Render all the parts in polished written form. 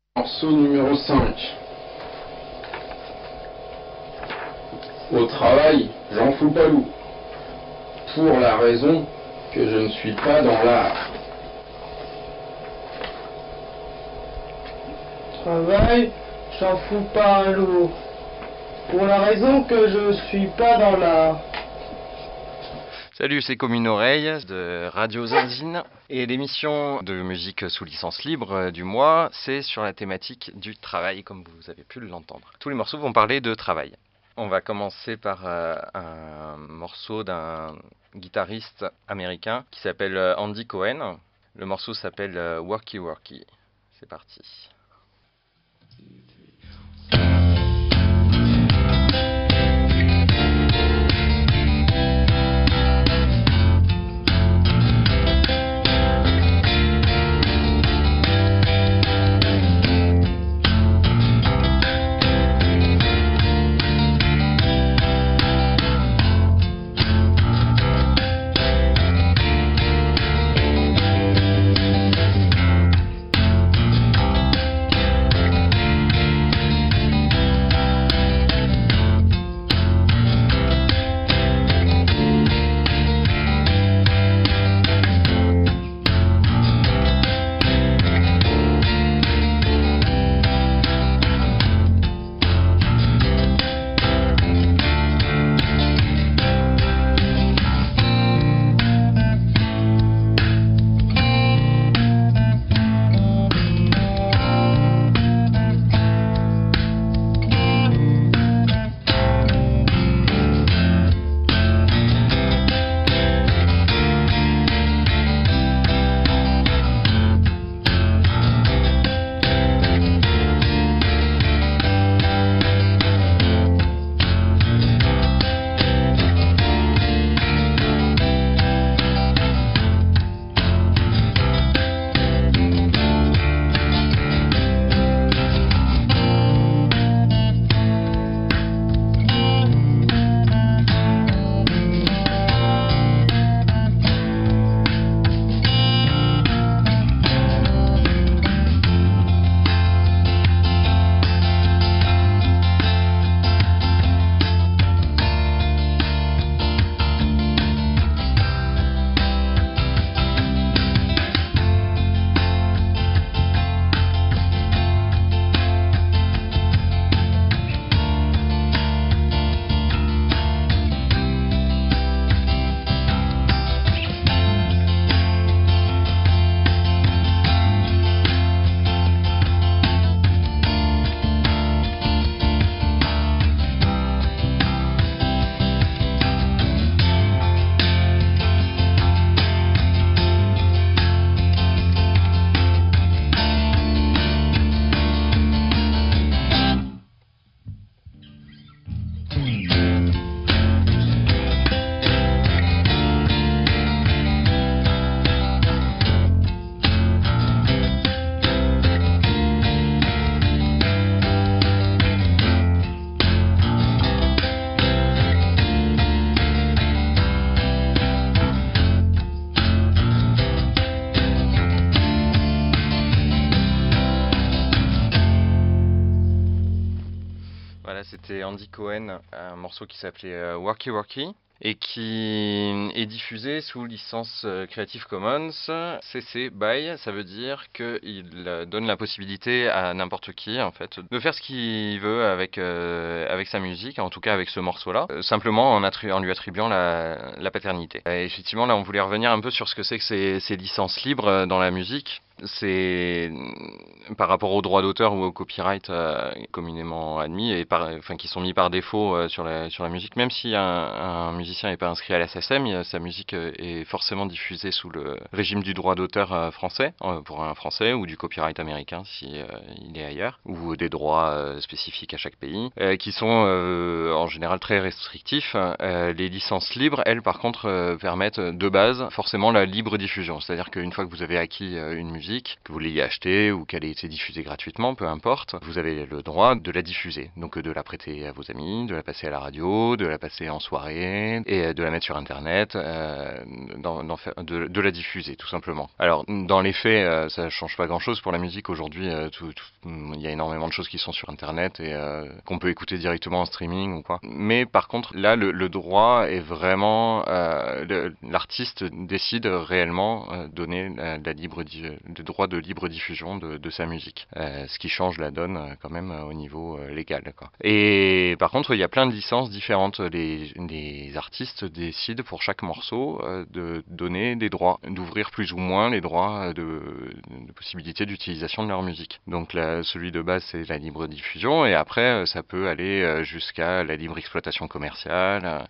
Morceau numéro 5. Au travail, j'en fous pas loup. Pour la raison que je ne suis pas dans l'art. Travail, j'en fous pas un loup. Pour la raison que je suis pas dans l'art. Salut, c'est Comme une oreille de Radio Zinzine. Et l'émission de musique sous licence libre du mois, c'est sur la thématique du travail, comme vous avez pu l'entendre. Tous les morceaux vont parler de travail. On va commencer par un morceau d'un guitariste américain qui s'appelle Andy Cohen. Le morceau s'appelle Worky Worky. C'est parti. C'était Andy Cohen, un morceau qui s'appelait Worky Worky et qui est diffusé sous licence Creative Commons CC BY. Ça veut dire qu'il donne la possibilité à n'importe qui en fait de faire ce qu'il veut avec sa musique, en tout cas avec ce morceau-là, simplement en lui attribuant la paternité. Et effectivement, là, on voulait revenir un peu sur ce que c'est que ces licences libres dans la musique. C'est par rapport aux droits d'auteur ou au copyright communément admis et qui sont mis par défaut sur la musique. Même si un musicien n'est pas inscrit à la SACEM, sa musique est forcément diffusée sous le régime du droit d'auteur français pour un français, ou du copyright américain si il est ailleurs, ou des droits spécifiques à chaque pays, qui sont en général très restrictifs. Les licences libres, elles par contre permettent de base forcément la libre diffusion, c'est-à-dire qu'une fois que vous avez acquis une musique, que vous l'ayez achetée ou qu'elle ait c'est diffusé gratuitement, peu importe, vous avez le droit de la diffuser. Donc de la prêter à vos amis, de la passer à la radio, de la passer en soirée et de la mettre sur Internet, de la diffuser tout simplement. Alors dans les faits, ça change pas grand-chose pour la musique aujourd'hui. Il y a énormément de choses qui sont sur Internet et qu'on peut écouter directement en streaming ou quoi. Mais par contre, là, le droit est vraiment... l'artiste décide réellement donner le droit de libre diffusion de sa musique. Ce qui change la donne quand même au niveau légal, quoi. Et par contre, il y a plein de licences différentes. Les artistes décident pour chaque morceau de donner des droits, d'ouvrir plus ou moins les droits de possibilité d'utilisation de leur musique. Donc là, celui de base, c'est la libre diffusion, et après, ça peut aller jusqu'à la libre exploitation commerciale,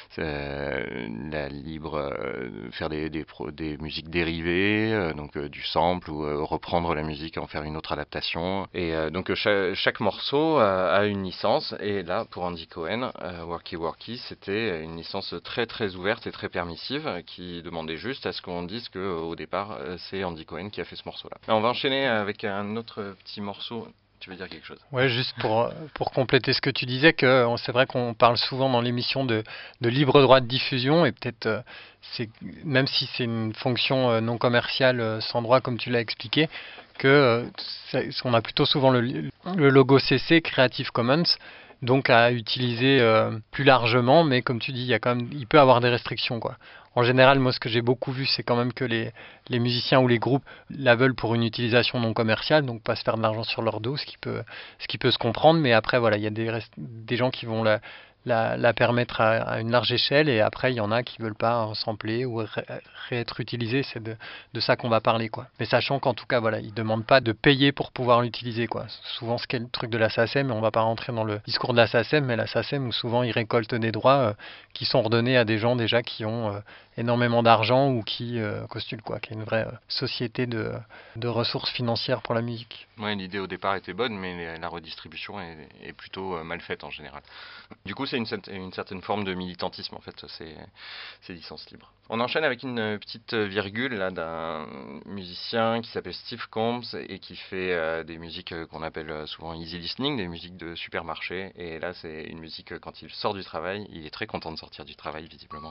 la libre faire des musiques dérivées, donc du sample, ou reprendre la musique et en faire une autre adaptation. Et donc chaque morceau a une licence, et là, pour Andy Cohen, Worky Worky, c'était une licence très très ouverte et très permissive, qui demandait juste à ce qu'on dise qu'au départ, c'est Andy Cohen qui a fait ce morceau-là. On va enchaîner avec un autre petit morceau. Tu veux dire quelque chose? Ouais, juste pour compléter ce que tu disais, que c'est vrai qu'on parle souvent dans l'émission de libre droit de diffusion, et peut-être, même si c'est une fonction non commerciale sans droit, comme tu l'as expliqué, que on a plutôt souvent le logo CC, Creative Commons, donc à utiliser plus largement, mais comme tu dis, il peut avoir des restrictions, quoi. En général, moi, ce que j'ai beaucoup vu, c'est quand même que les musiciens ou les groupes la veulent pour une utilisation non commerciale, donc pas se faire de l'argent sur leur dos, ce qui peut se comprendre. Mais après, voilà, il y a des gens qui vont la permettre à une large échelle, et après, il y en a qui veulent pas sampler ou être utilisés. C'est de ça qu'on va parler, quoi. Mais sachant qu'en tout cas, voilà, ils demandent pas de payer pour pouvoir l'utiliser, quoi. Souvent, ce qu'est le truc de la SACEM, on va pas rentrer dans le discours de la SACEM, mais la SACEM, où souvent ils récoltent des droits qui sont redonnés à des gens déjà qui ont énormément d'argent, ou qui postulent, quoi, qui est une vraie société de ressources financières pour la musique. Ouais, l'idée au départ était bonne, mais la redistribution est plutôt mal faite en général. Du coup, c'est une certaine forme de militantisme, en fait, ces licences libres. On enchaîne avec une petite virgule là, d'un musicien qui s'appelle Steve Combs, et qui fait des musiques qu'on appelle souvent easy listening, des musiques de supermarché. Et là, c'est une musique, quand il sort du travail, il est très content de sortir du travail, visiblement.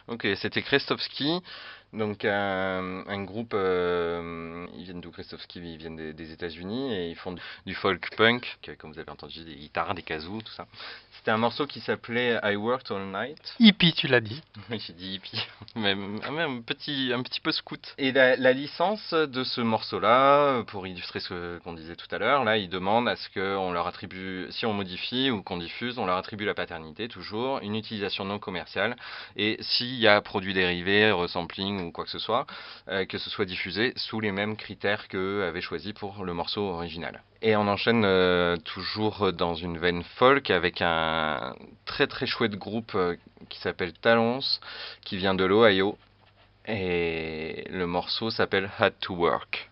Ok, c'était Krestovski, donc un groupe, ils viennent d'où Krestovski? Ils viennent des États-Unis et ils font du folk punk, comme vous avez entendu, des guitares, des kazoo, tout ça. C'était un morceau qui s'appelait I Worked All Night. Hippie, tu l'as dit. Oui, j'ai dit hippie, même un petit peu scout. Et la licence de ce morceau-là, pour illustrer ce qu'on disait tout à l'heure, là, ils demandent à ce qu'on leur attribue, si on modifie ou qu'on diffuse, on leur attribue la paternité, toujours, une utilisation non commerciale, et s'il y a produits dérivés, resampling ou quoi que ce soit diffusé sous les mêmes critères qu'eux avaient choisis pour le morceau original. Et on enchaîne toujours dans une veine folk avec un très très chouette groupe qui s'appelle Talons, qui vient de l'Ohio. Et le morceau s'appelle Had to Work.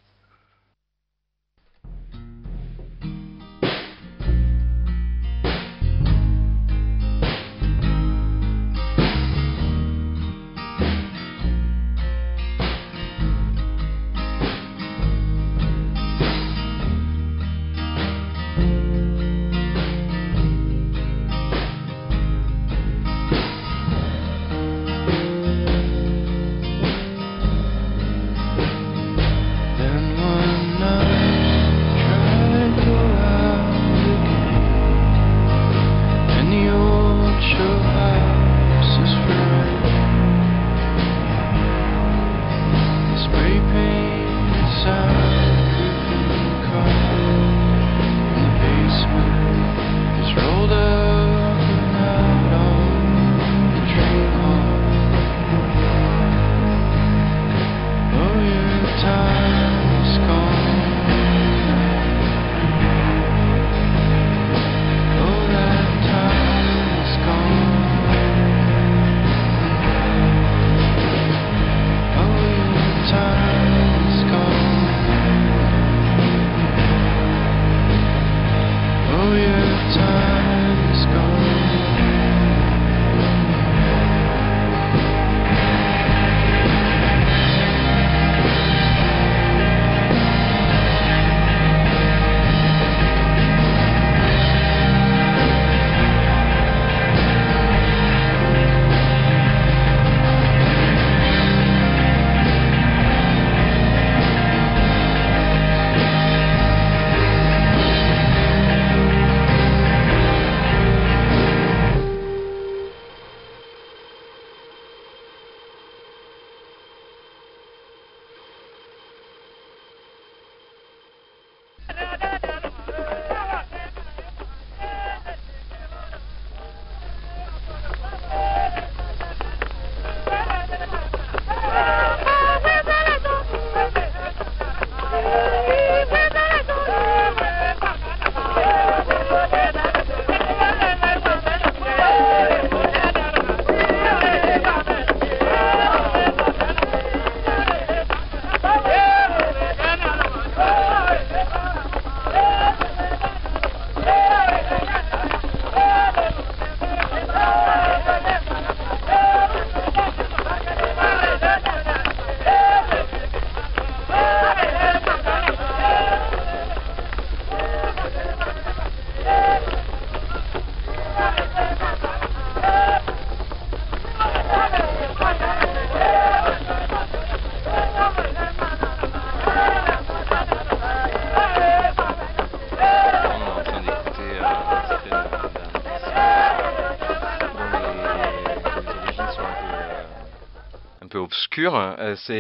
obscur.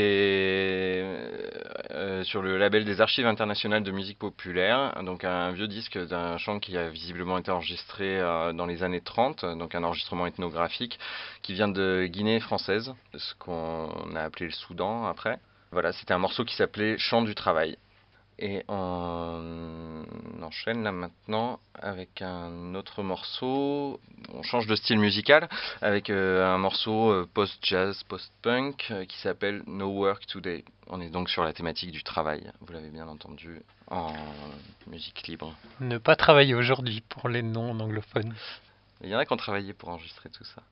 C'est sur le label des Archives internationales de musique populaire, donc un vieux disque d'un chant qui a visiblement été enregistré dans les années 30, donc un enregistrement ethnographique qui vient de Guinée française, ce qu'on a appelé le Soudan après. Voilà, c'était un morceau qui s'appelait Chant du travail. Et on enchaîne là maintenant avec un autre morceau. On change de style musical avec un morceau post-jazz, post-punk qui s'appelle No Work Today. On est donc sur la thématique du travail, vous l'avez bien entendu, en musique libre. Ne pas travailler aujourd'hui pour les non anglophones. Il y en a qui ont travaillé pour enregistrer tout ça.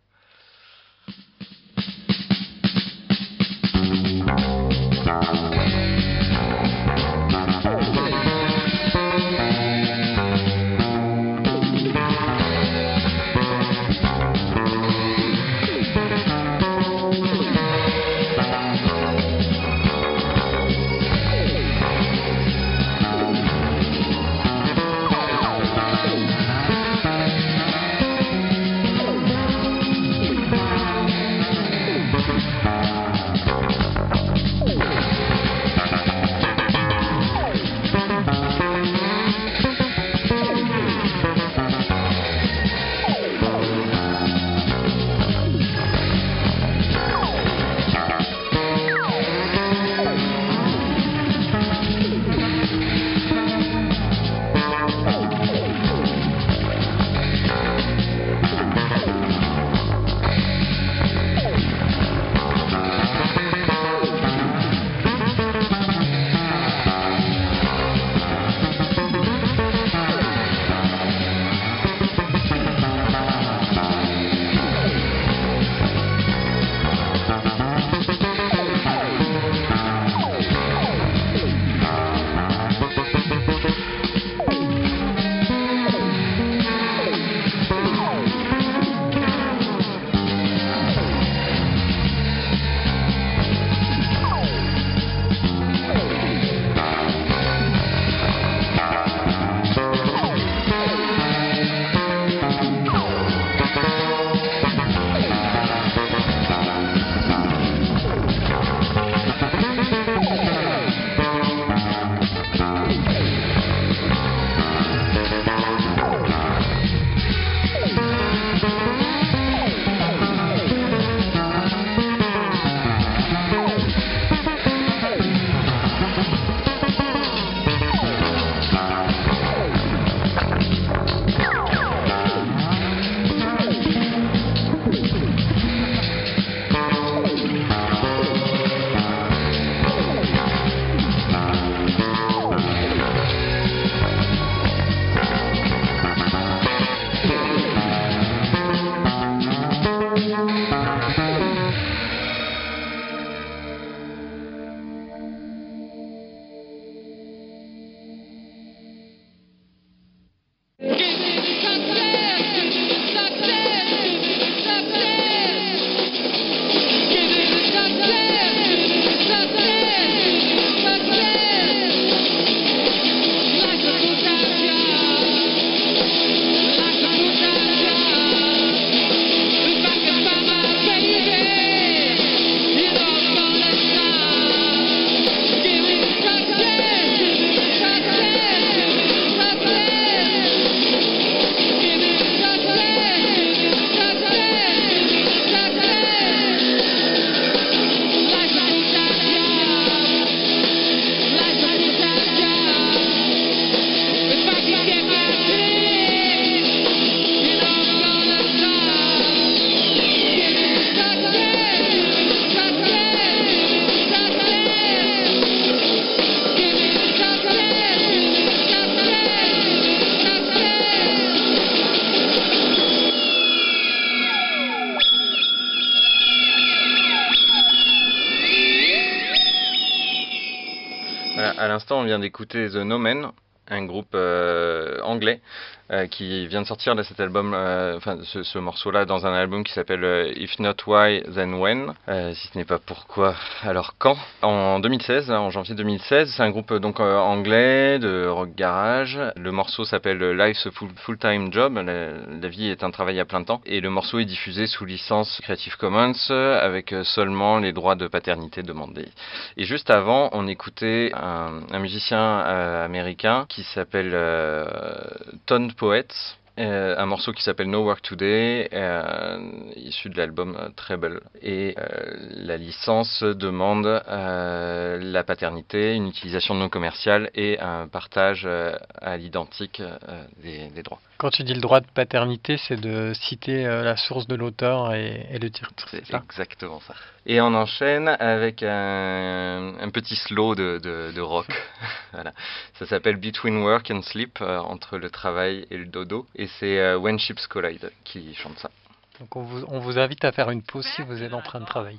À l'instant, on vient d'écouter The No Men, un groupe anglais qui vient de sortir là, cet album, ce morceau-là dans un album qui s'appelle If Not Why Then When, si ce n'est pas pourquoi, alors quand. En 2016, en janvier 2016, c'est un groupe donc anglais de rock garage. Le morceau s'appelle Life's a Full-Time Job, la vie est un travail à plein temps, et le morceau est diffusé sous licence Creative Commons avec seulement les droits de paternité demandés. Et juste avant, on écoutait un musicien américain qui s'appelle Tone Poets, un morceau qui s'appelle No Work Today, issu de l'album Treble. Et la licence demande la paternité, une utilisation non commerciale et un partage à l'identique des droits. Quand tu dis le droit de paternité, c'est de citer la source de l'auteur et le titre. C'est exactement ça. Et on enchaîne avec un petit slow de rock. Voilà. Ça s'appelle Between Work and Sleep, entre le travail et le dodo. Et c'est When Ships Collide qui chante ça. Donc on vous invite à faire une pause si vous êtes en train de travailler.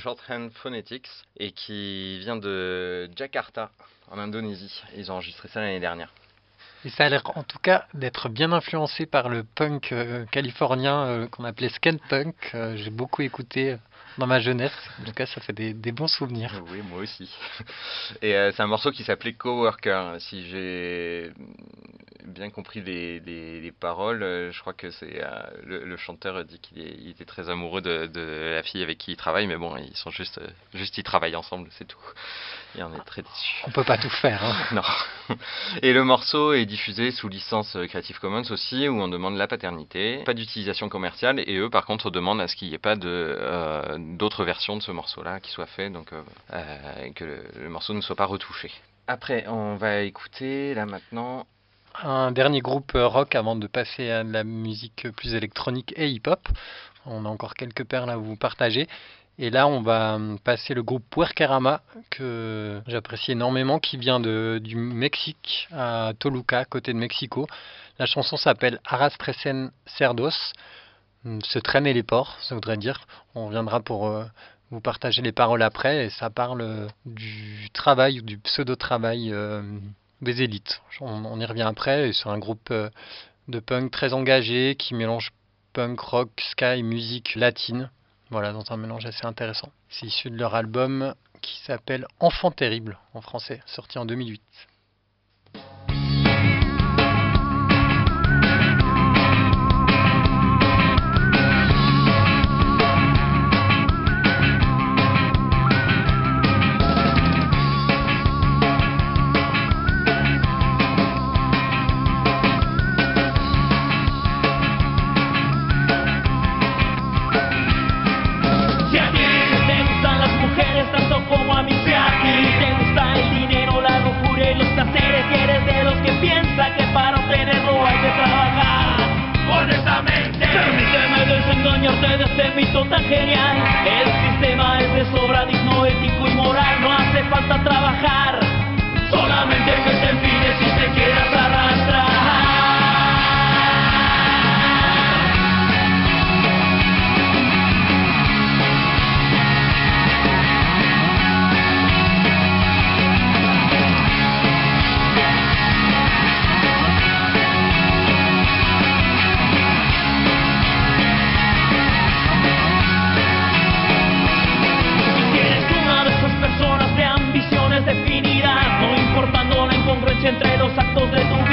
Shorthand Phonetics et qui vient de Jakarta, en Indonésie. Ils ont enregistré ça l'année dernière. Et ça a l'air en tout cas d'être bien influencé par le punk californien qu'on appelait skate punk. J'ai beaucoup écouté dans ma jeunesse. En tout cas, ça fait des bons souvenirs. Oui, moi aussi. Et c'est un morceau qui s'appelait Coworker. Si j'ai bien compris les paroles, je crois que c'est le chanteur dit qu'il était très amoureux de la fille avec qui il travaille, mais bon, ils sont juste ils travaillent ensemble, c'est tout. Et on est très déçus. On peut pas tout faire. Hein. Non. Et le morceau est diffusé sous licence Creative Commons aussi, où on demande la paternité, pas d'utilisation commerciale, et eux par contre demandent à ce qu'il n'y ait pas d'autres versions de ce morceau-là qui soient faites, donc que le morceau ne soit pas retouché. Après, on va écouter là maintenant un dernier groupe rock avant de passer à de la musique plus électronique et hip-hop. On a encore quelques perles à vous partager. Et là, on va passer le groupe Puerquerama, que j'apprécie énormément, qui vient du Mexique, à Toluca, à côté de Mexico. La chanson s'appelle Arras Tresen Cerdos, se traîner les porcs, ça voudrait dire. On reviendra pour vous partager les paroles après, et ça parle du travail, ou du pseudo-travail des élites. On y revient après, et c'est un groupe de punk très engagé, qui mélange punk, rock, ska et musique latine. Voilà, dans un mélange assez intéressant. C'est issu de leur album qui s'appelle Enfant terrible en français, sorti en 2008. Tan genial, el sistema es de sobra digno, ético y moral, no hace falta trabajar, solamente que te empines y te quieras arrastrar. Entre los actos de tu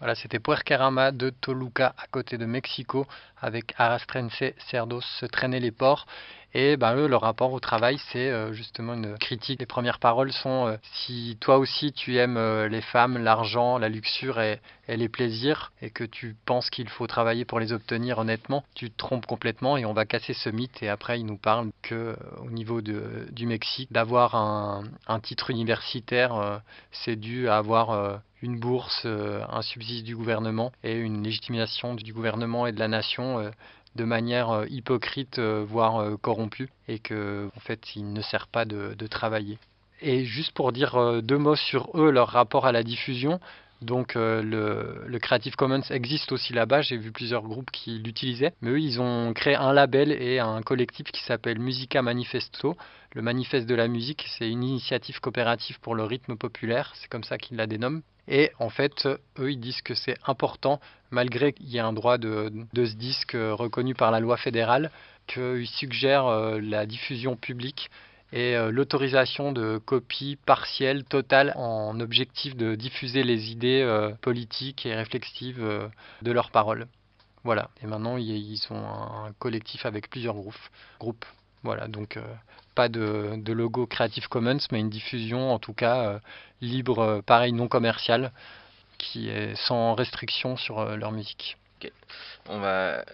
Voilà, c'était Puerquerama de Toluca à côté de Mexico avec Arrastrense Cerdos se traîner les porcs. Et eux, leur rapport au travail, c'est justement une critique. Les premières paroles sont si toi aussi tu aimes les femmes, l'argent, la luxure et les plaisirs, et que tu penses qu'il faut travailler pour les obtenir honnêtement, tu te trompes complètement et on va casser ce mythe. Et après, il nous parle que au niveau du Mexique, d'avoir un titre universitaire, c'est dû à avoir une bourse, un subside du gouvernement et une légitimation du gouvernement et de la nation de manière hypocrite, voire corrompue, et que en fait il ne sert pas de travailler. Et juste pour dire 2 mots sur eux, leur rapport à la diffusion, donc le Creative Commons existe aussi là-bas, j'ai vu plusieurs groupes qui l'utilisaient, mais eux ils ont créé un label et un collectif qui s'appelle Musica Manifesto, le manifeste de la musique, c'est une initiative coopérative pour le rythme populaire, c'est comme ça qu'ils la dénomment. Et en fait, eux, ils disent que c'est important, malgré qu'il y ait un droit de ce disque reconnu par la loi fédérale, qu'ils suggèrent la diffusion publique et l'autorisation de copies partielles, totales, en objectif de diffuser les idées politiques et réflexives de leurs paroles. Voilà, et maintenant, ils ont un collectif avec plusieurs groupes. Voilà, donc pas de logo Creative Commons, mais une diffusion en tout cas libre, pareil, non commerciale, qui est sans restriction sur leur musique. Okay. On va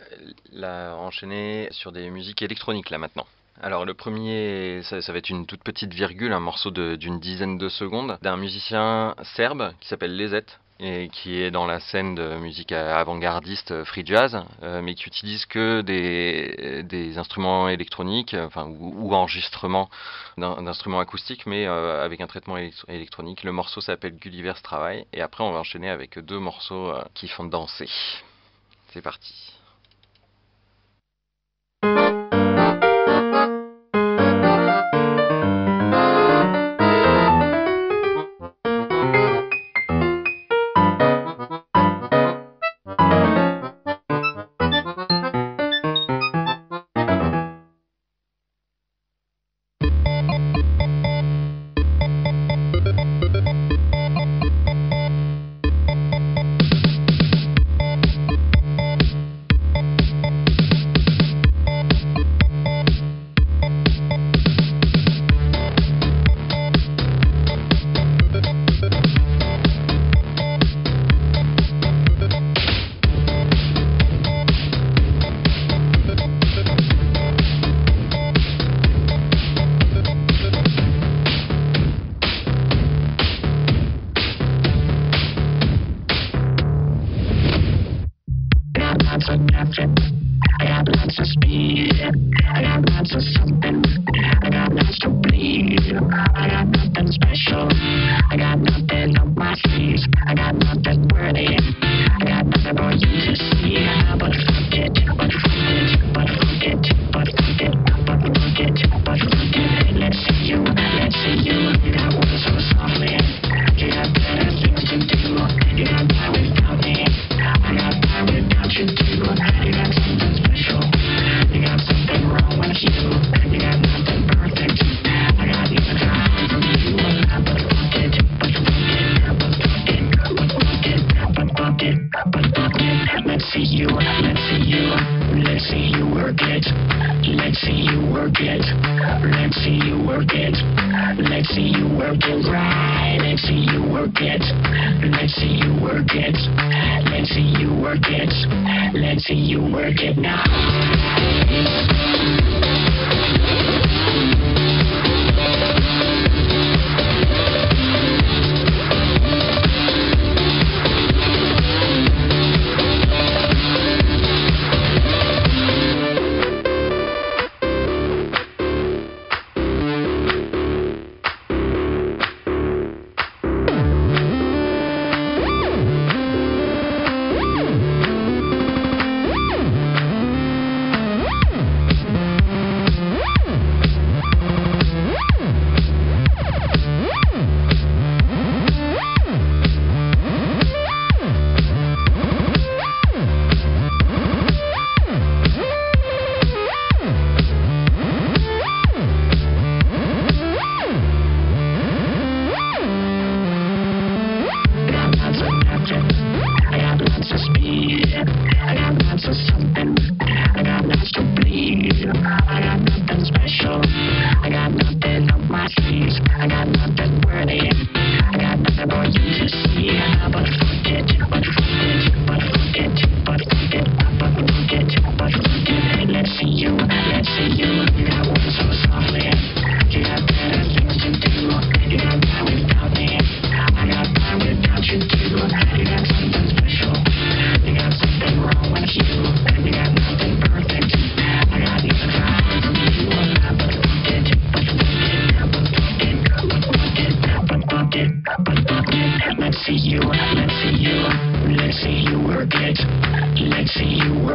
enchaîner sur des musiques électroniques là maintenant. Alors le premier, ça va être une toute petite virgule, un morceau d'une dizaine de secondes, d'un musicien serbe qui s'appelle Lezet, et qui est dans la scène de musique avant-gardiste free jazz, mais qui utilise que des instruments électroniques, ou enregistrement d'instruments acoustiques, mais avec un traitement électronique. Le morceau s'appelle Gulliver's Travail, et après on va enchaîner avec 2 morceaux qui font danser. C'est parti.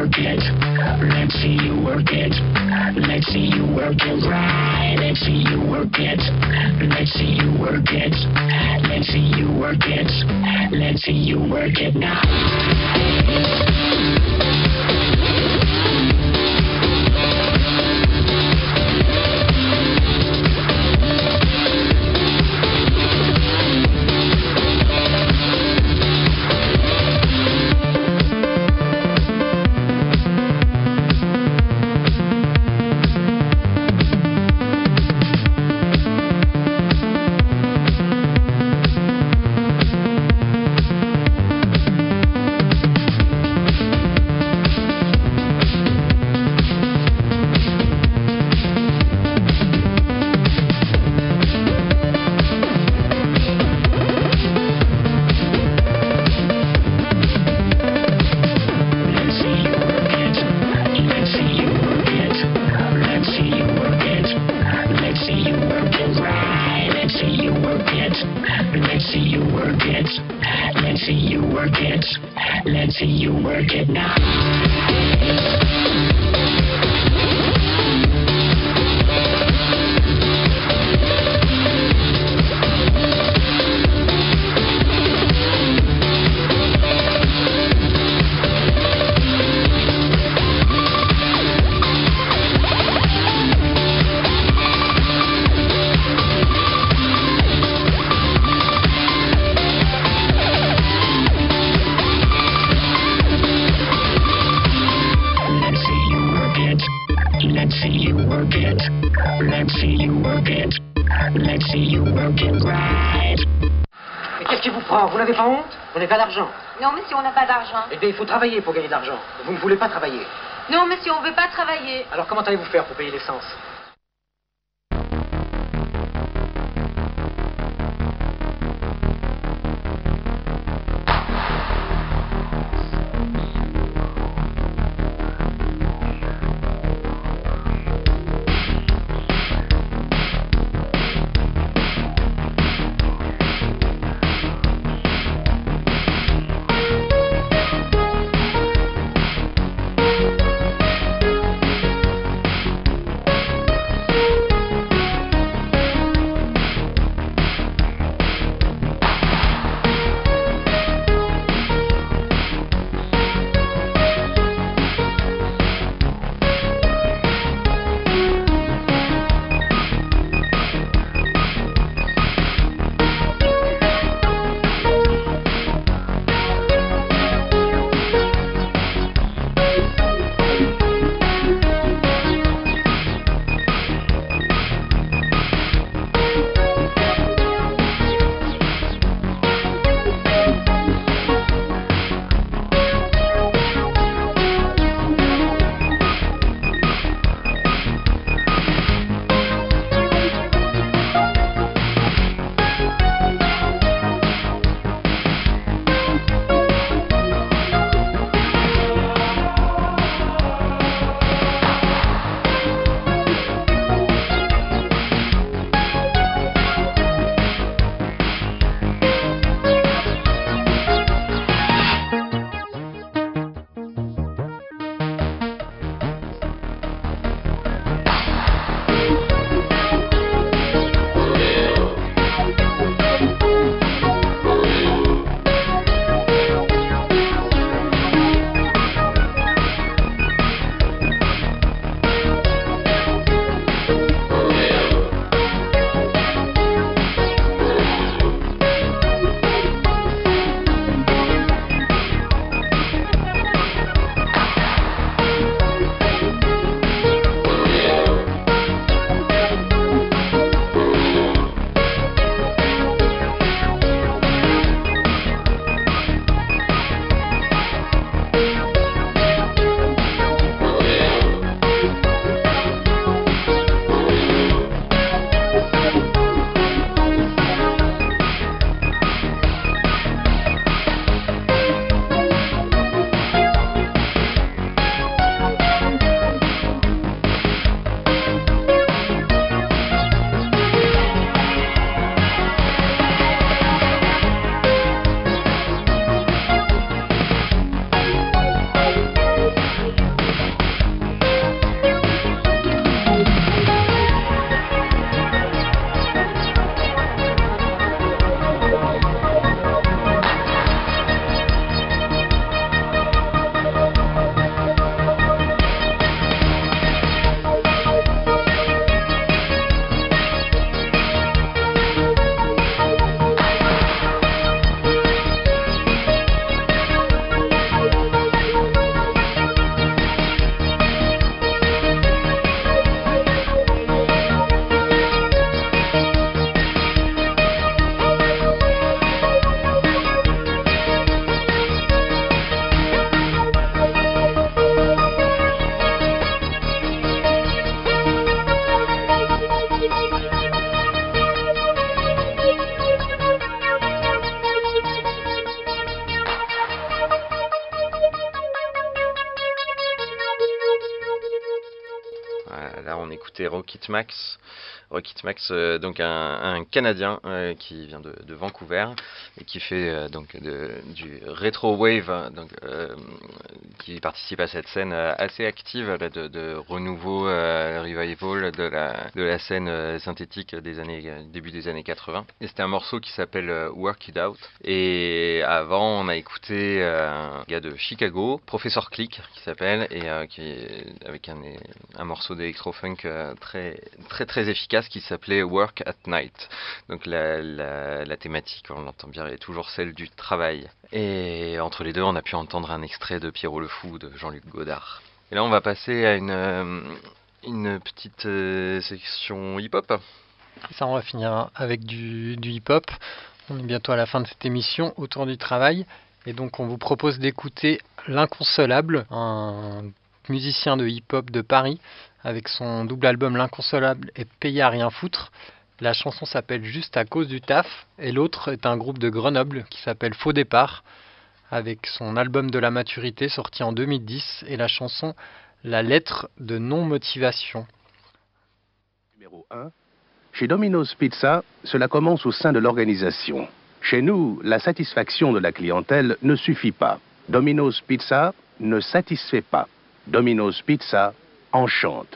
work it. Let's see you work it. Let's see you work it right. Let's see you work it. Let's see you work it. Let's see you work it. Let's see you work it now. Let's see you work it now. Let's see you work it. Let's see you work it. Let's see you work it right. Mais qu'est-ce qui vous prend? Vous n'avez pas honte? On n'est pas d'argent. Non, monsieur, on n'a pas d'argent. Eh bien, il faut travailler pour gagner de l'argent. Vous ne voulez pas travailler. Non, monsieur, on ne veut pas travailler. Alors comment allez-vous faire pour payer l'essence? on écoutait Rocket Max. Rocket Max, donc un Canadien qui vient de Vancouver et qui fait du retro wave, qui participe à cette scène assez active là, de renouveau, revival de la scène synthétique début des années 80. Et c'était un morceau qui s'appelle Work It Out. Et avant, on a écouté un gars de Chicago, Professor Click, qui s'appelle, et avec un morceau d'électro-funk très efficace qui s'appelait Work at Night. Donc la thématique, on l'entend bien, est toujours celle du travail. Et entre les deux, on a pu entendre un extrait de Pierrot le Fou de Jean-Luc Godard. Et là, on va passer à une petite section hip-hop. Ça, on va finir avec du hip-hop. On est bientôt à la fin de cette émission autour du travail. Et donc, on vous propose d'écouter L'Inconsolable, un musicien de hip-hop de Paris, avec son double album L'Inconsolable et Payé à rien foutre. La chanson s'appelle Juste à cause du taf, et l'autre est un groupe de Grenoble qui s'appelle Faux Départ, avec son album de la maturité sorti en 2010, et la chanson La lettre de non-motivation. Numéro 1. Chez Domino's Pizza, cela commence au sein de l'organisation. Chez nous, la satisfaction de la clientèle ne suffit pas. Domino's Pizza ne satisfait pas. Domino's Pizza enchante.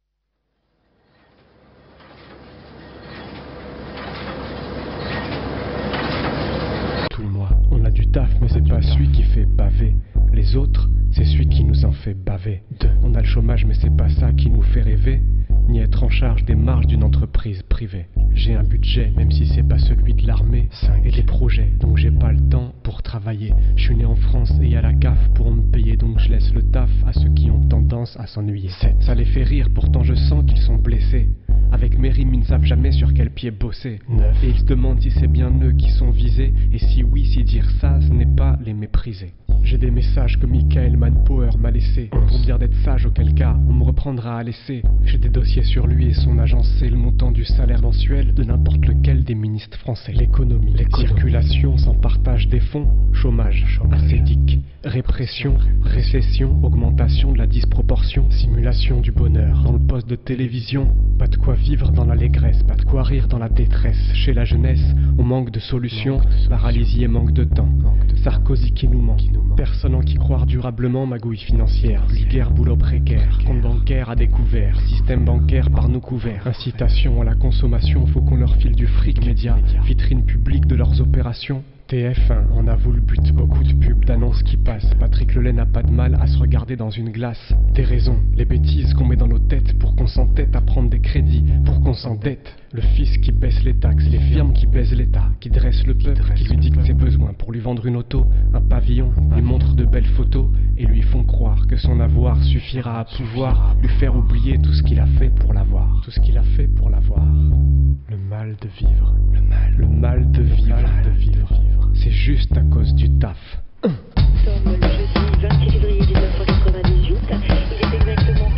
Tout le mois, on a du taf, mais c'est pas celui qui fait baver. Les autres, c'est celui qui nous en fait baver. 2. On a le chômage, mais c'est pas ça qui nous fait rêver, ni être en charge des marges d'une entreprise privée. J'ai un budget, même si c'est pas celui de l'armée. 5. Et des projets, donc j'ai pas le temps pour travailler. Je suis né en France et y a la CAF pour me payer, donc je laisse le taf à ceux qui ont tendance à s'ennuyer. 7. Ça les fait rire, pourtant je sens qu'ils sont blessés. Avec mes rimes, ils ne savent jamais sur quel pied bosser. 9. Et ils se demandent si c'est bien eux qui sont visés, et si oui, si dire ça, ce n'est pas les mépriser. J'ai des messages que Michael Manpower m'a laissés pour me dire d'être sage, auquel cas on me reprendra à laisser. J'ai des dossiers sur lui et son agence, c'est le montant du salaire mensuel de n'importe lequel des ministres français. L'économie, circulation sans partage des fonds, chômage, ascétique, répression, récession, augmentation de la disproportion, simulation du bonheur. Dans le poste de télévision, pas de quoi vivre dans l'allégresse, pas de quoi rire dans la détresse. Chez la jeunesse, on manque de solutions, paralysie et manque de temps. Sarkozy qui nous ment, personne en qui croire durablement, magouille financière, guerre, boulot précaire, compte bancaire à découvert, système bancaire par nous couvert, incitation à la consommation, faut qu'on leur file du fric, média, vitrine publique de leurs opérations. TF1 en avoue le but, beaucoup de pubs, d'annonces qui passent. Patrick Lelay n'a pas de mal à se regarder dans une glace. Des raisons, les bêtises qu'on met dans nos têtes pour qu'on s'entête à prendre des crédits, pour qu'on s'endette. Le fils qui baisse les taxes, les firmes qui baisent l'État, qui dressent le peuple, qui lui dictent ses besoins pour lui vendre une auto, un pavillon, lui montrent de belles photos et lui font croire que son avoir suffira à pouvoir lui faire oublier tout ce qu'il a fait pour l'avoir. Tout ce qu'il a fait pour l'avoir. Le mal de vivre, le mal de vivre, c'est juste à cause du taf. Nous sommes le jeudi 26 février 1998, il est exactement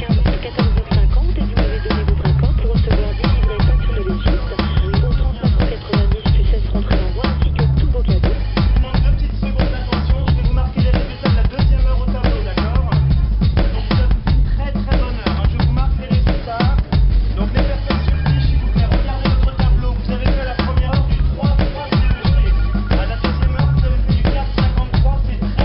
14h50 et vous m'avez donné votre accord pour recevoir 10 livrets peinture de l'Égypte au 39,90 plus 16 rentrées en voie ainsi que tous vos cadeaux. Je demande 2 petites secondes d'attention, je vais vous marquer les résultats de la deuxième heure au tableau, d'accord? Donc ça c'est une très bonne heure, je vous marque les résultats. Donc les personnes sur fiche, s'il vous plaît, regardez votre tableau, vous avez fait la première heure du 3,3 à la deuxième heure, vous avez fait du 4,53, c'est très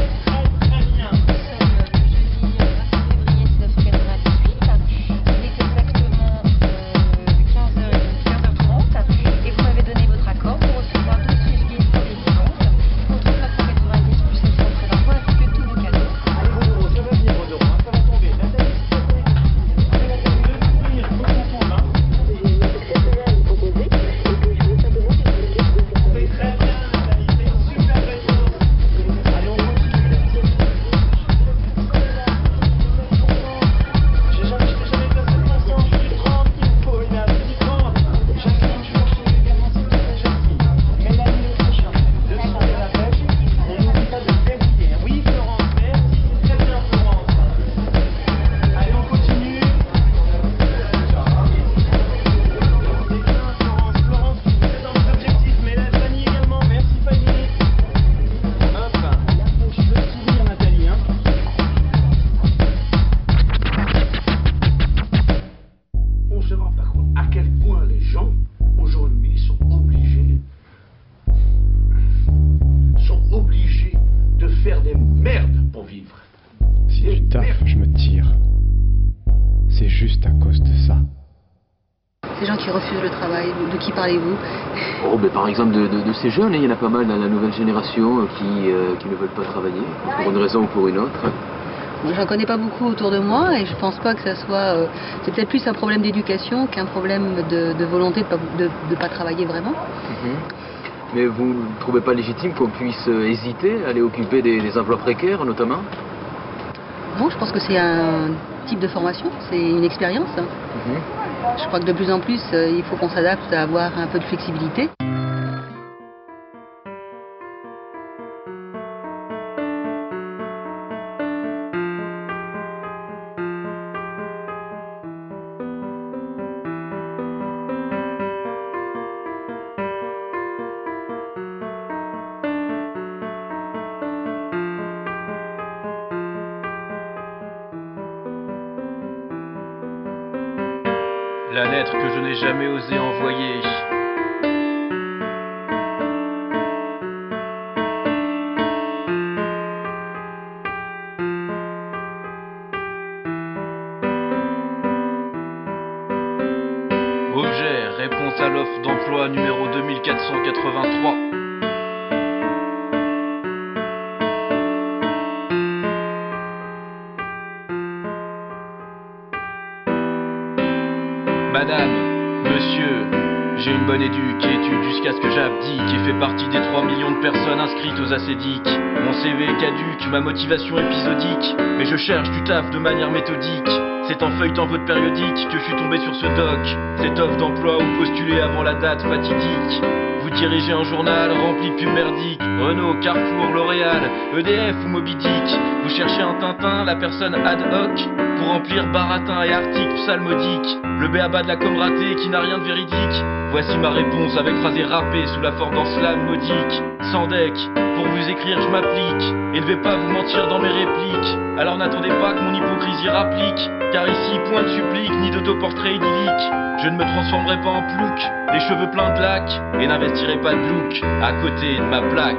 merde pour vivre. Si tu taffes, je me tire. C'est juste à cause de ça. Ces gens qui refusent le travail, de qui parlez-vous? Oh, ben, par exemple de ces jeunes, il y en a pas mal dans la nouvelle génération qui ne veulent pas travailler, pour une raison ou pour une autre. J'en connais pas beaucoup autour de moi et je pense pas que ça soit... c'est peut-être plus un problème d'éducation qu'un problème de volonté de pas travailler vraiment. Mais vous ne trouvez pas légitime qu'on puisse hésiter à aller occuper des emplois précaires, notamment? Non, je pense que c'est un type de formation, c'est une expérience. Je crois que de plus en plus, il faut qu'on s'adapte à avoir un peu de flexibilité. La lettre que je n'ai jamais osé envoyer. Objet, réponse à l'offre d'emploi numéro 2483. Madame, monsieur, j'ai une bonne étude jusqu'à ce que j'abdique et fais partie des 3 millions de personnes inscrites aux acédiques. Mon CV est caduque, ma motivation épisodique, mais je cherche du taf de manière méthodique. C'est en feuilletant votre périodique que je suis tombé sur ce doc, cette offre d'emploi où postuler avant la date fatidique. Vous dirigez un journal rempli de pubs merdiques, Renault, Carrefour, L'Oréal, EDF ou Moby Dick. Vous cherchez un Tintin, la personne ad hoc, pour remplir baratin et articles psalmodiques. Le béaba de la com ratée qui n'a rien de véridique. Voici ma réponse avec phrasé râpé sous la forme d'un slam modique. Sans deck, pour vous écrire je m'applique, et ne vais pas vous mentir dans mes répliques. Alors n'attendez pas que mon hypocrisie rapplique, car ici point de supplique ni d'autoportrait idyllique. Je ne me transformerai pas en plouc, les cheveux pleins de lac, et n'investirai pas de look à côté de ma plaque.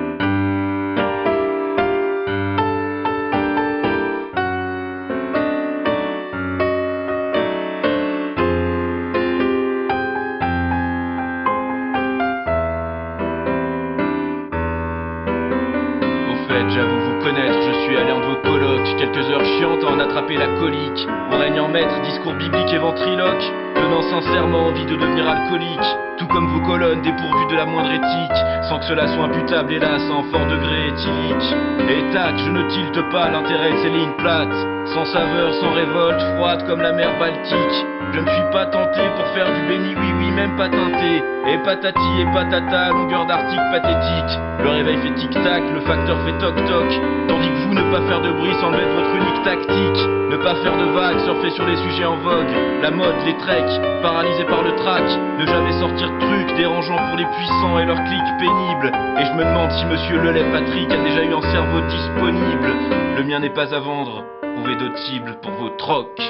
J'avoue vous connaître, je suis allé en de vos colloques. Quelques heures chiantes à en attraper la colique. On règne en maître, discours biblique et ventriloque, donnant sincèrement envie de devenir alcoolique. Tout comme vos colonnes dépourvues de la moindre éthique, sans que cela soit imputable hélas en fort degré éthylique. Et tac, je ne tilte pas l'intérêt de ces lignes plates, sans saveur, sans révolte, froide comme la mer Baltique. Je ne suis pas tenté pour faire du béni, oui, même pas teinté. Et patati et patata, longueur d'article pathétique. Le réveil fait tic-tac, le facteur fait toc-toc. Tandis que vous, ne pas faire de bruit semble être votre unique tactique. Ne pas faire de vagues, surfer sur les sujets en vogue. La mode, les treks, paralysés par le trac. Ne jamais sortir de trucs dérangeants pour les puissants et leurs clics pénibles. Et je me demande si monsieur Lelay Patrick a déjà eu un cerveau disponible. Le mien n'est pas à vendre, trouvez d'autres cibles pour vos trocs.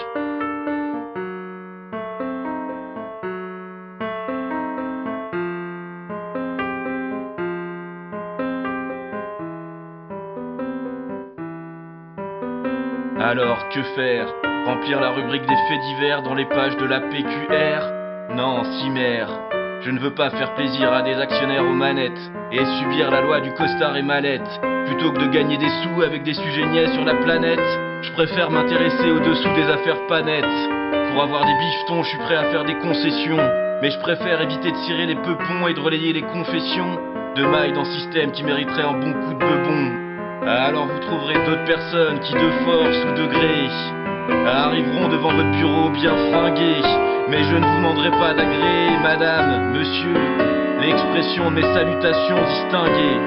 Alors, que faire? Remplir la rubrique des faits divers dans les pages de la PQR? Non, Cimer. Je ne veux pas faire plaisir à des actionnaires aux manettes et subir la loi du costard et mallette. Plutôt que de gagner des sous avec des sujets niais sur la planète, je préfère m'intéresser au-dessous des affaires pas nettes. Pour avoir des bifetons, je suis prêt à faire des concessions, mais je préfère éviter de cirer les peupons et de relayer les confessions de mailles dans système qui mériterait un bon coup de bebon. Alors vous trouverez d'autres personnes qui de force ou de gré arriveront devant votre bureau bien fringués. Mais je ne vous demanderai pas d'agréer, madame, monsieur, l'expression de mes salutations distinguées.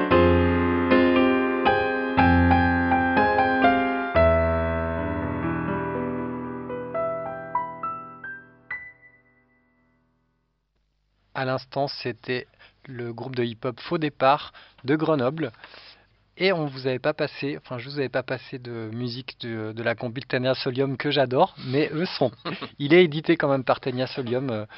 À l'instant, c'était le groupe de hip-hop Faux Départ de Grenoble. Et on vous avait pas passé, enfin je vous avais pas passé de musique de la compil Ténia Solium que j'adore, mais eux sont. Il est édité quand même par Ténia Solium,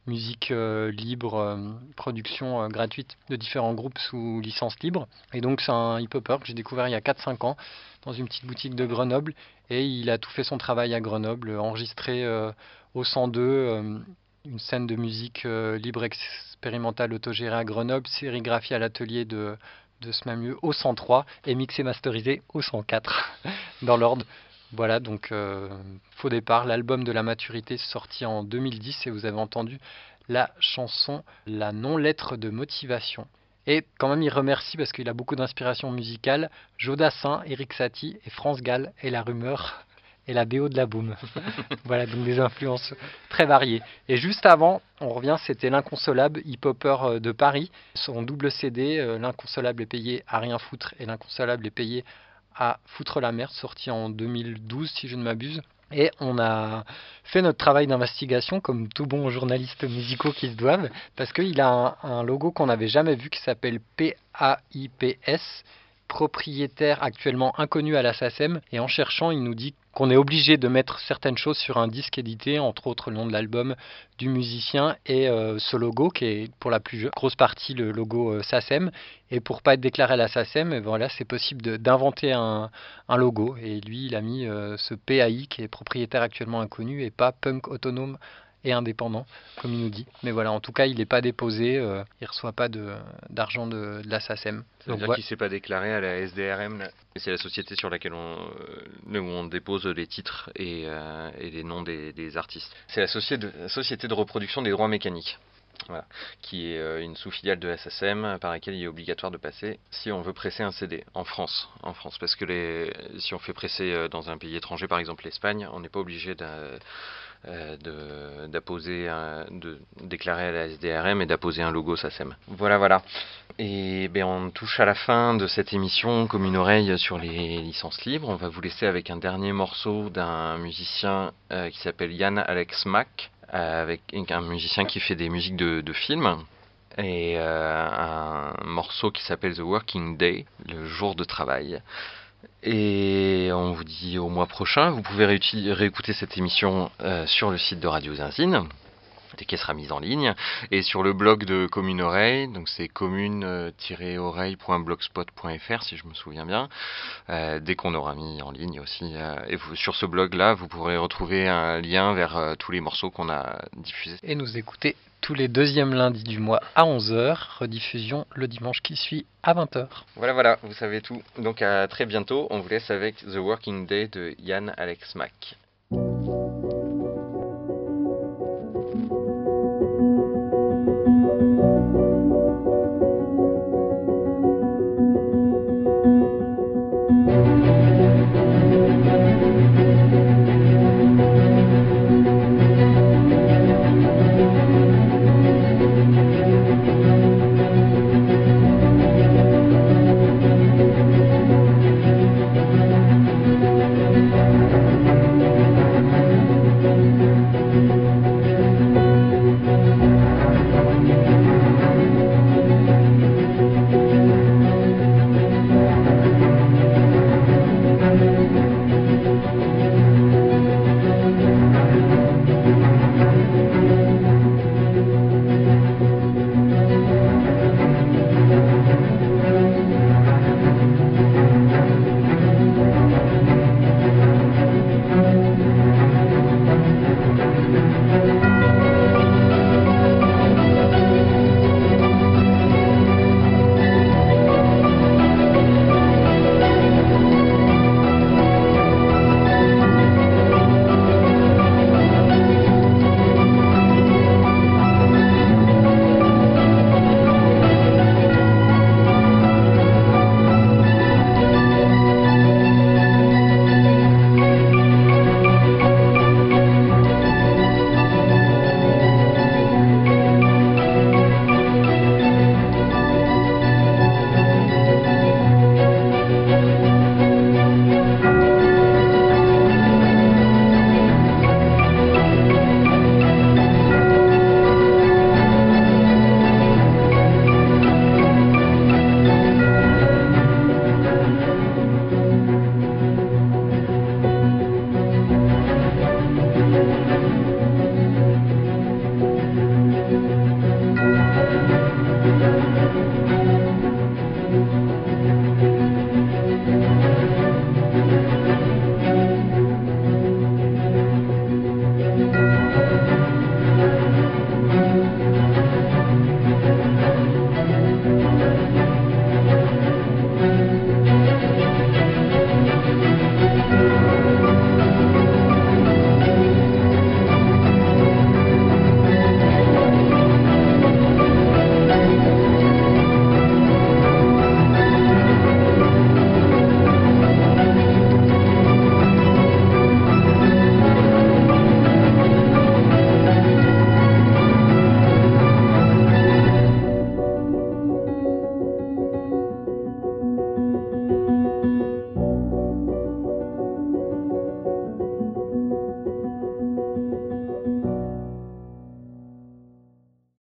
musique libre, production gratuite de différents groupes sous licence libre. Et donc c'est un hip-hopper que j'ai découvert il y a 4-5 ans dans une petite boutique de Grenoble. Et il a tout fait son travail à Grenoble, enregistré au 102, une scène de musique libre expérimentale autogérée à Grenoble, sérigraphie à l'atelier de Smamieux au 103 et mixé masterisé au 104 dans l'ordre. Voilà, donc Faux départ, l'album de la maturité sorti en 2010 et vous avez entendu la chanson La non-lettre de motivation. Et quand même il remercie parce qu'il a beaucoup d'inspiration musicale, Jodassin, Eric Satie et France Gall et La Rumeur et la BO de la Boom. Voilà, donc des influences très variées. Et juste avant, on revient, c'était l'Inconsolable, hip-hopper de Paris. Son double CD, l'Inconsolable est payé à rien foutre et l'Inconsolable est payé à foutre la merde, sorti en 2012 si je ne m'abuse. Et on a fait notre travail d'investigation comme tout bon journaliste musicaux qui se doivent, parce qu'il a un logo qu'on n'avait jamais vu qui s'appelle PAIPS, propriétaire actuellement inconnu à la SACEM, et en cherchant il nous dit qu'on est obligé de mettre certaines choses sur un disque édité, entre autres le nom de l'album du musicien et ce logo qui est pour la plus grosse partie le logo SACEM, et pour pas être déclaré à la SACEM, voilà, c'est possible d'inventer un logo, et lui il a mis ce PAI qui est propriétaire actuellement inconnu et pas punk autonome et indépendant, comme il nous dit. Mais voilà, en tout cas, il n'est pas déposé, il ne reçoit pas d'argent de la SACEM. Ça veut dire qu'il ne s'est pas déclaré à la SDRM. C'est la société sur laquelle on dépose les titres et les noms des artistes. C'est la société de reproduction des droits mécaniques. Voilà, qui est une sous-filiale de la SACEM par laquelle il est obligatoire de passer si on veut presser un CD en France, parce que si on fait presser dans un pays étranger, par exemple l'Espagne, on n'est pas obligé de déclarer à la SDRM et d'apposer un logo SACEM. Voilà. Et ben on touche à la fin de cette émission comme une oreille sur les licences libres. On va vous laisser avec un dernier morceau d'un musicien qui s'appelle Yann Alex Mack, avec un musicien qui fait des musiques de films, et un morceau qui s'appelle The Working Day, le jour de travail. Et on vous dit au mois prochain. Vous pouvez réécouter cette émission sur le site de Radio Zinzine, dès qu'elle sera mise en ligne, et sur le blog de Commune Oreille, donc c'est commune-oreille.blogspot.fr si je me souviens bien, dès qu'on aura mis en ligne aussi. Et sur ce blog-là, vous pourrez retrouver un lien vers tous les morceaux qu'on a diffusés. Et nous écouter tous les deuxièmes lundis du mois à 11h, rediffusion le dimanche qui suit à 20h. Voilà, vous savez tout. Donc à très bientôt, on vous laisse avec The Working Day de Yann Alex Mack.